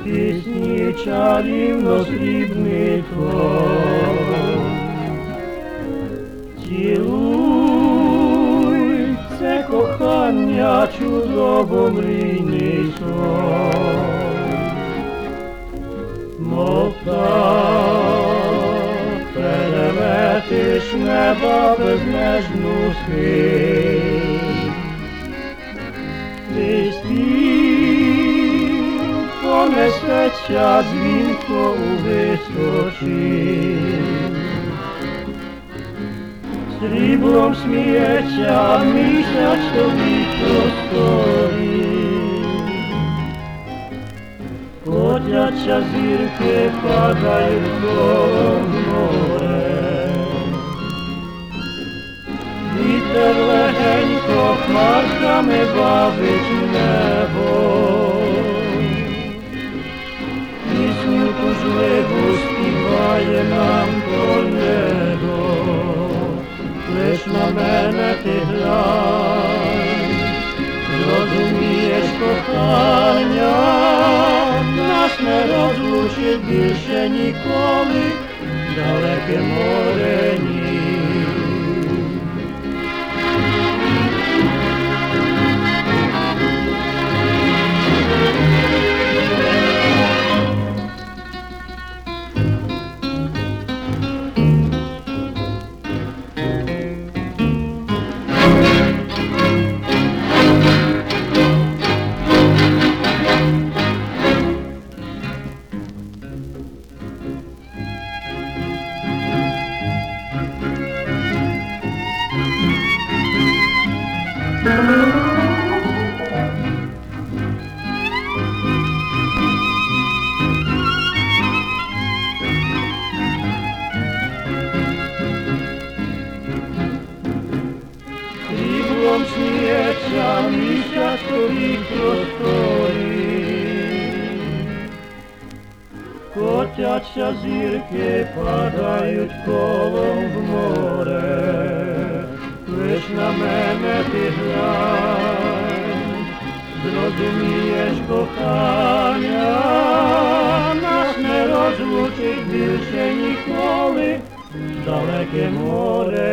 пісні чарівно-срібний тон. Цілуй, це кохання чудово-мрійний сон. Мов так перелетиш неба безмежну схиль. Твій спів понесеться дзвінко у височинь. Сріблом сміється місяць тобі просторі. Котяться зірки, падають колом море. Вітер легенько хмарками бавить небо. Пісню тужливу співає нам до небо. Лиш на мене ти глянь, зрозумієш кохання, нас не розлучить більше ніколи, далеке море ні. Сріблом сміється місяць тобі просторі. Котяться зірки, падають колом в море. Лиш на мене ти глянь, зрозумієш кохання, нас не розлучить більше ніколи, далеке море.